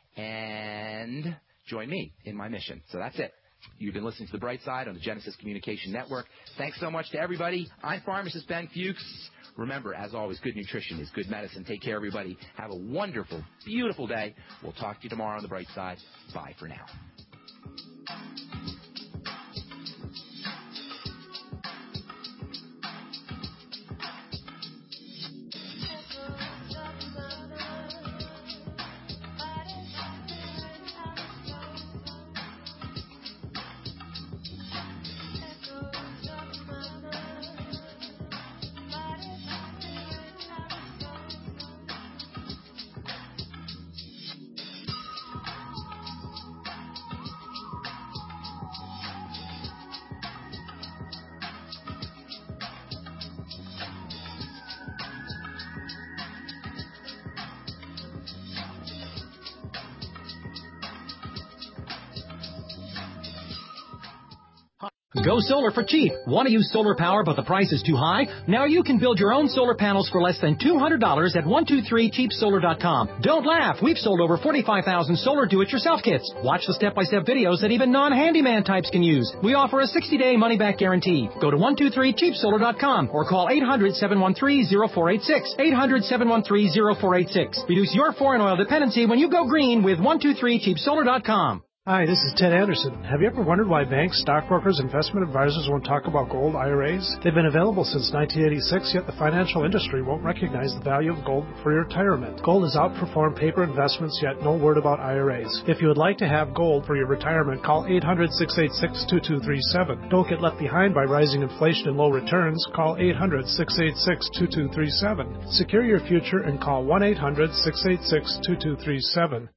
and join me in my mission. So that's it. You've been listening to The Bright Side on the Genesis Communication Network. Thanks so much to everybody. I'm pharmacist Ben Fuchs. Remember, as always, good nutrition is good medicine. Take care, everybody. Have a wonderful, beautiful day. We'll talk to you tomorrow on The Bright Side. Bye for now. Go solar for cheap. Want to use solar power but the price is too high? Now you can build your own solar panels for less than two hundred dollars at one two three cheap solar dot com. Don't laugh. We've sold over forty-five thousand solar do-it-yourself kits. Watch the step-by-step videos that even non-handyman types can use. We offer a sixty-day money-back guarantee. Go to one two three cheap solar dot com or call eight hundred, seven one three, zero four eight six. eight hundred, seven one three, zero four eight six. Reduce your foreign oil dependency when you go green with one two three cheap solar dot com. Hi, this is Ted Anderson. Have you ever wondered why banks, stockbrokers, investment advisors won't talk about gold I R As? They've been available since nineteen eighty-six, yet the financial industry won't recognize the value of gold for your retirement. Gold has outperformed paper investments, yet no word about I R As. If you would like to have gold for your retirement, call eight hundred, six eight six, two two three seven. Don't get left behind by rising inflation and low returns. Call eight hundred, six eight six, two two three seven. Secure your future and call one eight hundred, six eight six, two two three seven.